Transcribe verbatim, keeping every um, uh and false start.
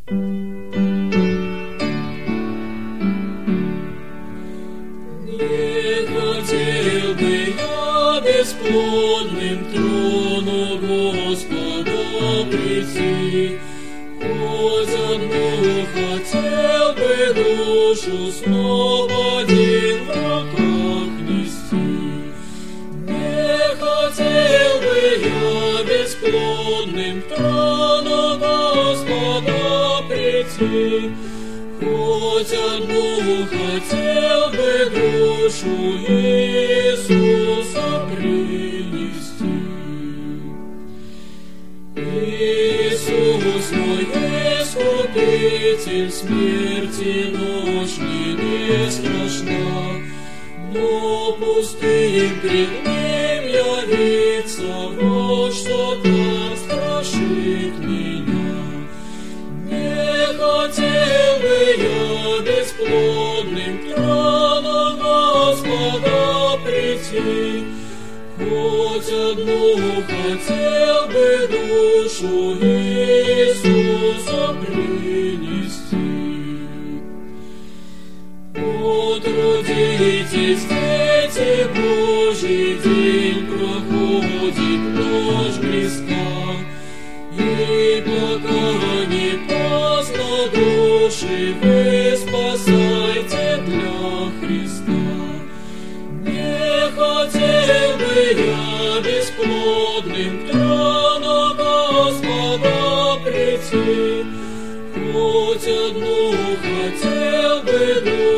хотел бы я бесплодным трону Господа прийти, хоть одну хотел бы душу снова один в руках нести. Не хотел бы я бесплодным трону Господа прийти, хоть одну хотел бы душу Иисуса принести. Иисус мой Искупитель, смерти ночь мне не страшна, но пустым пред Ним явиться вот что так страшит меня. Не хотел бы я бесплодным троном Господа прийти, хоть одну хотел бы душу Иисуса принести. Потрудитесь, дети Божьи, день проходит, ночь близка, и пока не поздно души вы спасайте для Христа. Не хотел бы я бесплодным троном Господа прийти, хоть одну хотел бы душу